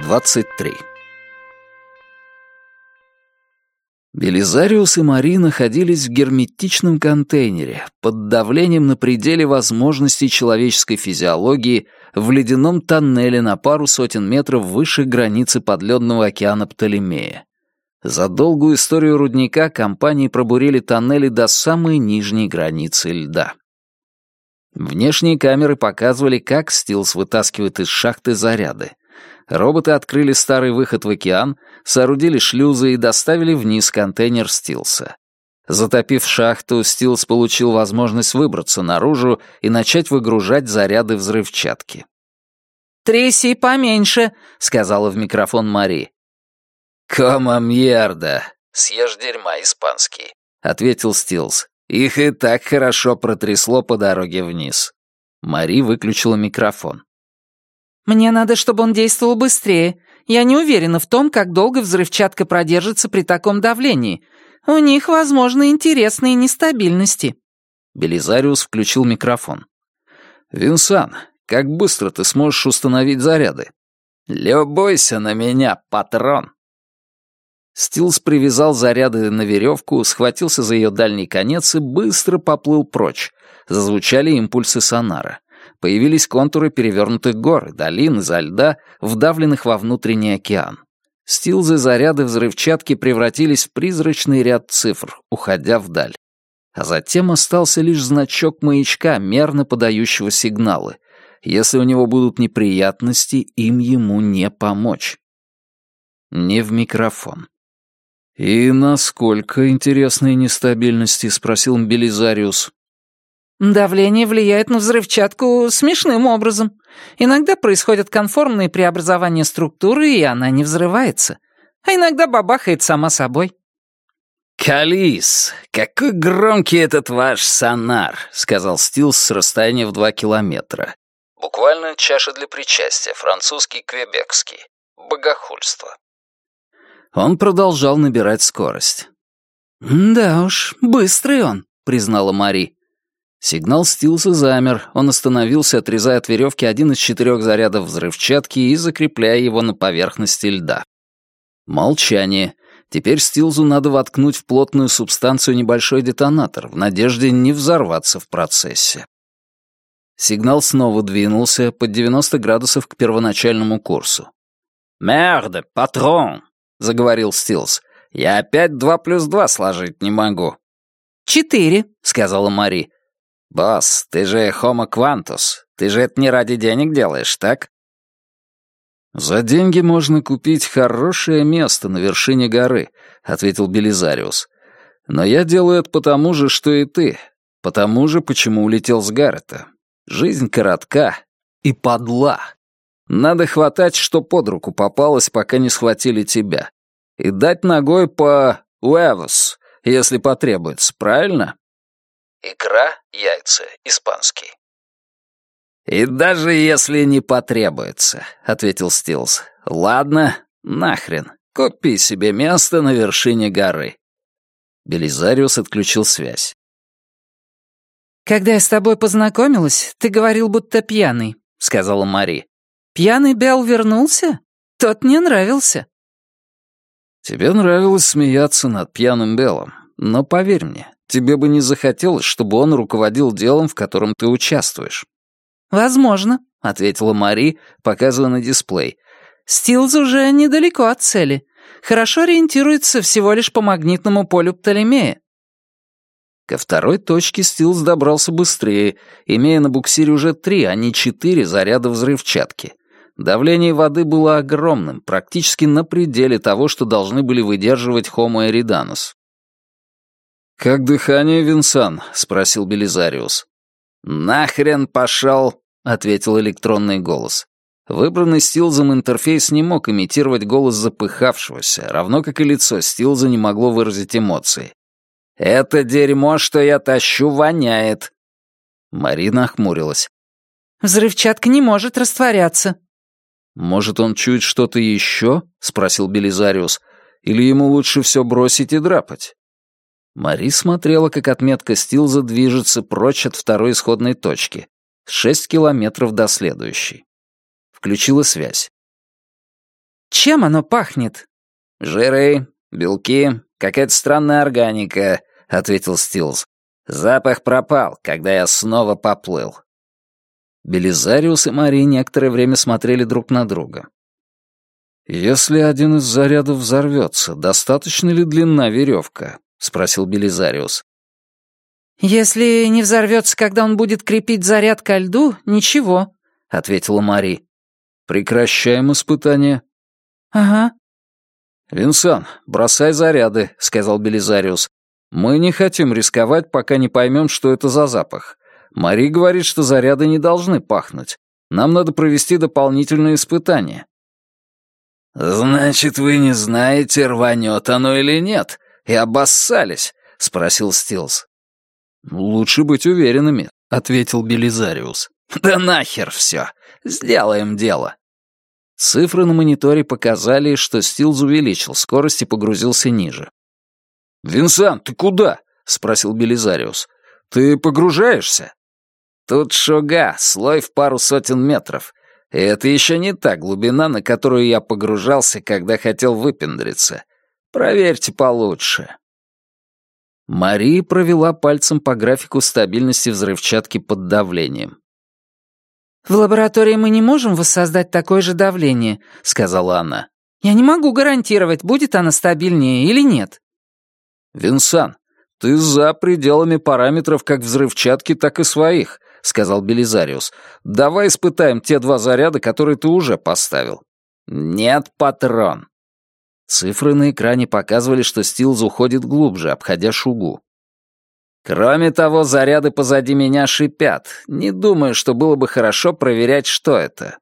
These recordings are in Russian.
23. Белизариус и Мари находились в герметичном контейнере под давлением на пределе возможностей человеческой физиологии в ледяном тоннеле на пару сотен метров выше границы подледного океана Птолемея. За долгую историю рудника компании пробурили тоннели до самой нижней границы льда. Внешние камеры показывали, как Стилс вытаскивает из шахты заряды. Роботы открыли старый выход в океан, соорудили шлюзы и доставили вниз контейнер Стилса. Затопив шахту, Стилс получил возможность выбраться наружу и начать выгружать заряды взрывчатки. «Тряси поменьше», — сказала в микрофон Мари. «Кома мьерда», «съешь дерьма испанский», — ответил Стилс. «Их и так хорошо протрясло по дороге вниз». Мари выключила микрофон. «Мне надо, чтобы он действовал быстрее. Я не уверена в том, как долго взрывчатка продержится при таком давлении. У них, возможно, интересные нестабильности». Белизариус включил микрофон. «Винсан, как быстро ты сможешь установить заряды?» «Любуйся на меня, патрон!» Стилс привязал заряды на веревку, схватился за ее дальний конец и быстро поплыл прочь. Зазвучали импульсы сонара. Появились контуры перевернутых гор и долин изо льда, вдавленных во внутренний океан. Стилзы заряды взрывчатки превратились в призрачный ряд цифр, уходя вдаль. А затем остался лишь значок маячка, мерно подающего сигналы. Если у него будут неприятности, им ему не помочь. Не в микрофон. «И насколько интересные нестабильности?» — спросил Белизариус. «Давление влияет на взрывчатку смешным образом. Иногда происходят конформные преобразования структуры, и она не взрывается. А иногда бабахает сама собой». «Калис, какой громкий этот ваш сонар», — сказал Стилс с расстояния в 2 километра. Буквально чаша для причастия, французский квебекский. Богохульство. Он продолжал набирать скорость. «Да уж, быстрый он», — признала Мари. Сигнал Стилса замер, он остановился, отрезая от веревки один из 4 зарядов взрывчатки и закрепляя его на поверхности льда. Молчание. Теперь Стилсу надо воткнуть в плотную субстанцию небольшой детонатор, в надежде не взорваться в процессе. Сигнал снова двинулся под 90 градусов к первоначальному курсу. «Мерде, патрон!» — заговорил Стилс. «Я опять 2 + 2 сложить не могу». 4, — сказала Мари. «Босс, ты же Homo Quantus. Ты же это не ради денег делаешь, так?» «За деньги можно купить хорошее место на вершине горы», — ответил Белизариус. «Но я делаю это потому же, что и ты. Потому же, почему улетел с Гаррета. Жизнь коротка и подла. Надо хватать, что под руку попалось, пока не схватили тебя. И дать ногой по «huevos», если потребуется, правильно?» «Икра, яйца, испанский». «И даже если не потребуется», — ответил Стилс. «Ладно, нахрен, купи себе место на вершине горы». Белизариус отключил связь. «Когда я с тобой познакомилась, ты говорил, будто пьяный», — сказала Мари. «Пьяный Белл вернулся? Тот мне нравился». «Тебе нравилось смеяться над пьяным Беллом, но поверь мне, тебе бы не захотелось, чтобы он руководил делом, в котором ты участвуешь». «Возможно», — ответила Мари, показывая на дисплей. «Стилз уже недалеко от цели. Хорошо ориентируется всего лишь по магнитному полю Птолемея». Ко второй точке Стилс добрался быстрее, имея на буксире уже 3, а не 4 заряда взрывчатки. Давление воды было огромным, практически на пределе того, что должны были выдерживать Homo eridanus. «Как дыхание, Винсан?» — спросил Белизариус. «Нахрен пошел!» — ответил электронный голос. Выбранный Стилзом интерфейс не мог имитировать голос запыхавшегося, равно как и лицо Стилза не могло выразить эмоции. «Это дерьмо, что я тащу, воняет!» Марина охмурилась. «Взрывчатка не может растворяться». «Может, он чует что-то еще?» — спросил Белизариус. «Или ему лучше все бросить и драпать?» Мари смотрела, как отметка Стилза движется прочь от второй исходной точки. 6 километров до следующей. Включила связь. Чем оно пахнет?» «Жиры, белки, какая-то странная органика», — ответил Стилз. «Запах пропал, когда я снова поплыл». Белизариус и Мари некоторое время смотрели друг на друга. «Если один из зарядов взорвется, достаточно ли длинна веревка?» — спросил Белизариус. «Если не взорвется, когда он будет крепить заряд ко льду, ничего», — ответила Мари. «Прекращаем испытание». «Ага». «Винсан, бросай заряды», — сказал Белизариус. «Мы не хотим рисковать, пока не поймем, что это за запах. Мари говорит, что заряды не должны пахнуть. Нам надо провести дополнительные испытания». «Значит, вы не знаете, рванет оно или нет, и обоссались?» — спросил Стилз. «Лучше быть уверенными», — ответил Белизариус. «Да нахер все! Сделаем дело!» Цифры на мониторе показали, что Стилз увеличил скорость и погрузился ниже. «Винсан, ты куда?» — спросил Белизариус. «Ты погружаешься?» «Тут шуга, слой в пару сотен метров. И это еще не та глубина, на которую я погружался, когда хотел выпендриться. Проверьте получше». Мари провела пальцем по графику стабильности взрывчатки под давлением. «В лаборатории мы не можем воссоздать такое же давление», — сказала она. «Я не могу гарантировать, будет она стабильнее или нет». «Винсан, ты за пределами параметров как взрывчатки, так и своих», — сказал Белизариус. «Давай испытаем те 2 заряда, которые ты уже поставил». «Нет, патрон». Цифры на экране показывали, что Стилз уходит глубже, обходя шугу. «Кроме того, заряды позади меня шипят. Не думаю, что было бы хорошо проверять, что это».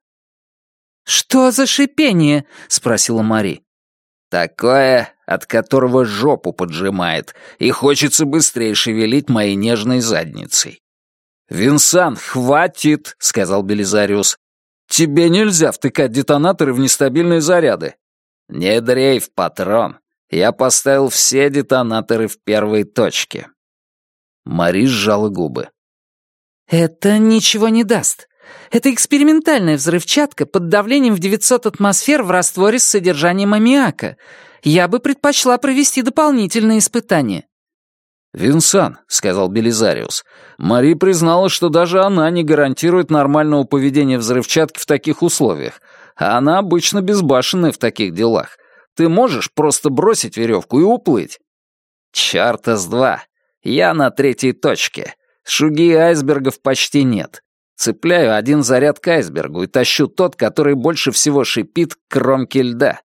«Что за шипение?» — спросила Мари. «Такое, от которого жопу поджимает, и хочется быстрее шевелить моей нежной задницей». «Винсан, хватит!» — сказал Белизариус. «Тебе нельзя втыкать детонаторы в нестабильные заряды». «Не дрейф, патрон. Я поставил все детонаторы в первой точке». Мари сжала губы. «Это ничего не даст. Это экспериментальная взрывчатка под давлением в 900 атмосфер в растворе с содержанием аммиака. Я бы предпочла провести дополнительные испытания». «Винсан», — сказал Белизариус, — «Мари признала, что даже она не гарантирует нормального поведения взрывчатки в таких условиях, а она обычно безбашенная в таких делах. Ты можешь просто бросить веревку и уплыть?» «Чёрта с два. Я на 3-й точке. Шуги и айсбергов почти нет. Цепляю один заряд к айсбергу и тащу тот, который больше всего шипит к кромке льда».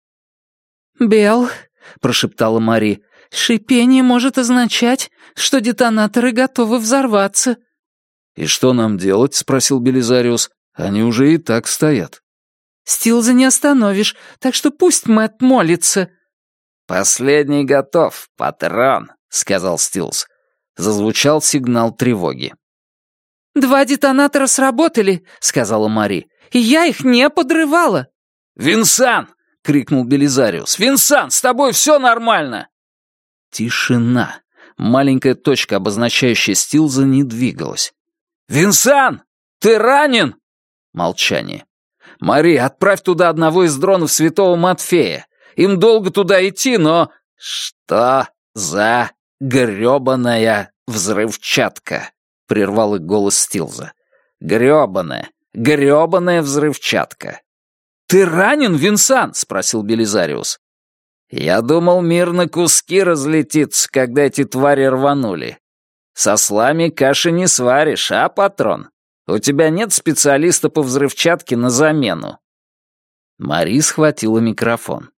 «Белл», — прошептала Мари, — «шипение может означать, что детонаторы готовы взорваться». «И что нам делать?» — спросил Белизариус. «Они уже и так стоят». «Стилза не остановишь, так что пусть Мэтт молится». «Последний готов, патрон», — сказал Стилз. Зазвучал сигнал тревоги. 2 детонатора сработали», — сказала Мари, — «и я их не подрывала». «Винсан!» — крикнул Белизариус. «Винсан, с тобой все нормально!» Тишина. Маленькая точка, обозначающая Стилза, не двигалась. «Винсан! Ты ранен?» Молчание. «Мари, отправь туда одного из дронов Святого Матфея. Им долго туда идти, но...» «Что за грёбаная взрывчатка?» — прервал их голос Стилза. «Грёбаная взрывчатка». «Ты ранен, Винсан?» — спросил Белизариус. «Я думал, мир на куски разлетится, когда эти твари рванули. Со слами каши не сваришь, а, патрон? У тебя нет специалиста по взрывчатке на замену?» Мари схватила микрофон.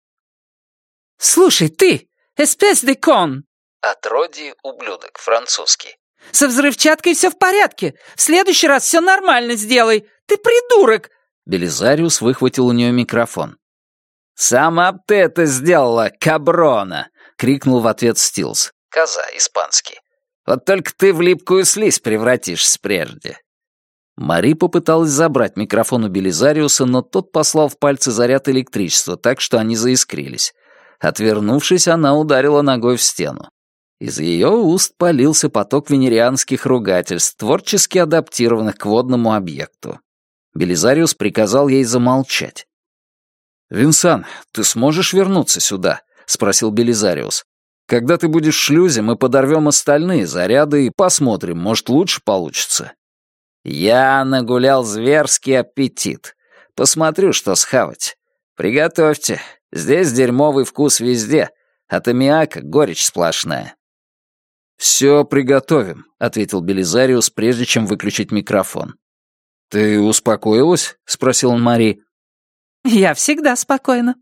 «Слушай, ты, espèce de con!» Отродье, ублюдок, французский. «Со взрывчаткой все в порядке. В следующий раз все нормально сделай. Ты придурок!» Белизариус выхватил у нее микрофон. «Сама ты это сделала, каброна!» — крикнул в ответ Стилз. Коза, испанский. «Вот только ты в липкую слизь превратишься прежде». Мари попыталась забрать микрофон у Белизариуса, но тот послал в пальцы заряд электричества, так что они заискрились. Отвернувшись, она ударила ногой в стену. Из ее уст полился поток венерианских ругательств, творчески адаптированных к водному объекту. Белизариус приказал ей замолчать. «Винсан, ты сможешь вернуться сюда?» — спросил Белизариус. «Когда ты будешь в шлюзе, мы подорвем остальные заряды и посмотрим, может, лучше получится». «Я нагулял зверский аппетит. Посмотрю, что схавать. Приготовьте. Здесь дерьмовый вкус везде. От аммиака горечь сплошная». «Все приготовим», — ответил Белизариус, прежде чем выключить микрофон. «Ты успокоилась?» — спросил он Мари. «Я всегда спокойна».